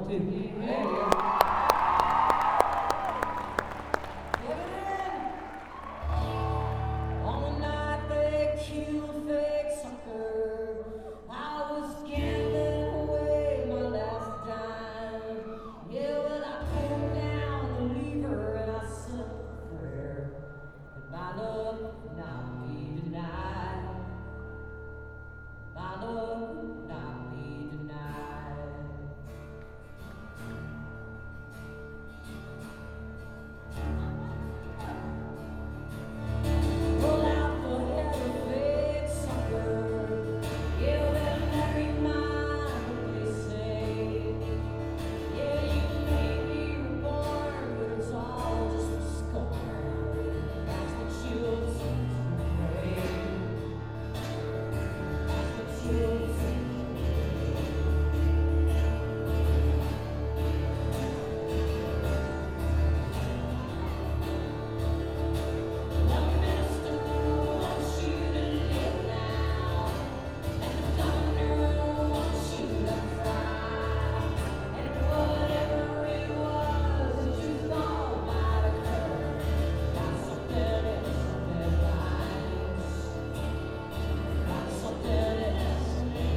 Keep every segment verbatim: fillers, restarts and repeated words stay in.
one, two. There we go. Give it in. On the night they killed fake sucker, I was gambling away my last dime. Yeah, well, I pulled down the lever and I said a prayer that my love would not be denied. My love would not be denied. Pull out the head of fake sucker. Yeah, well, marry mine, what they say. Yeah, you may be reborn, but it's all just a scar. That's what you'll see pray. That's what you'll see. The minister wants you to live now, and the governor wants you to cry, and whatever it was that you thought might occur, got something else on their minds. Got something else on their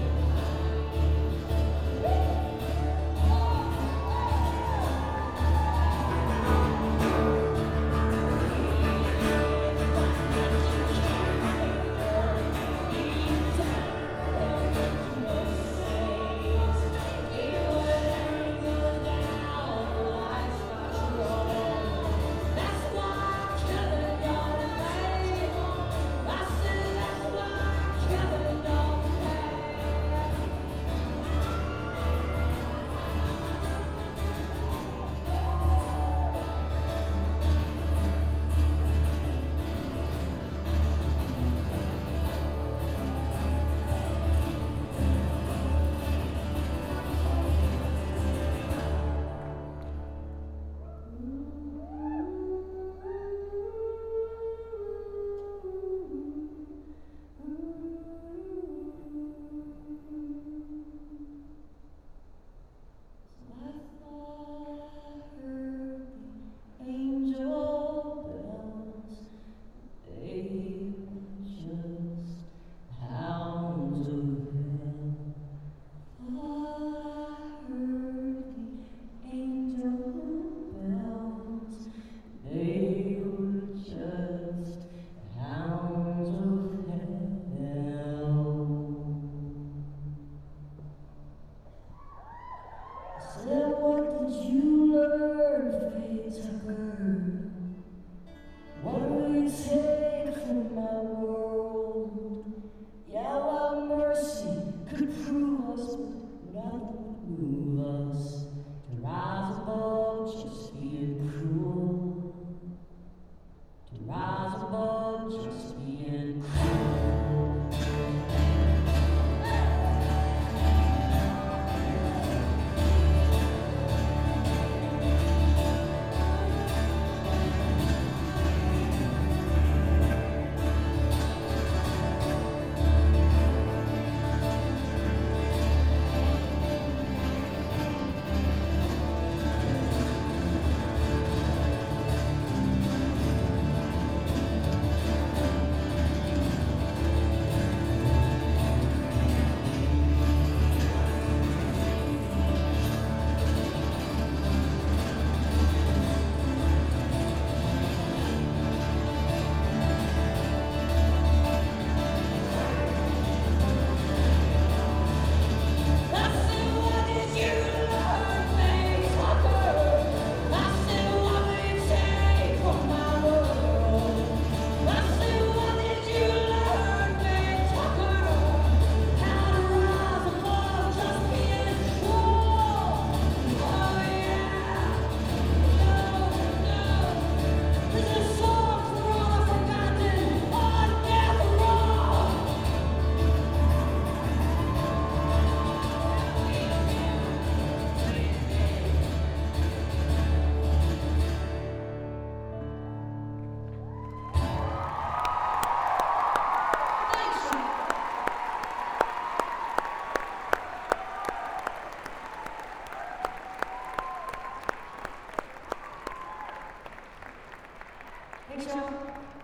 That's why Kevin don't pay. I said that's why Kevin don't pay. I thought I heard the angel bells. They were just hounds of hell. I heard the angel bells. They were just hounds of hell. I said, what did you learn, Faye Tucker? What will you take from my world? Yeah, well, mercy could prove us, but nothing would move us to rise above just being cruel. To rise above just being cruel. Thanks, y'all.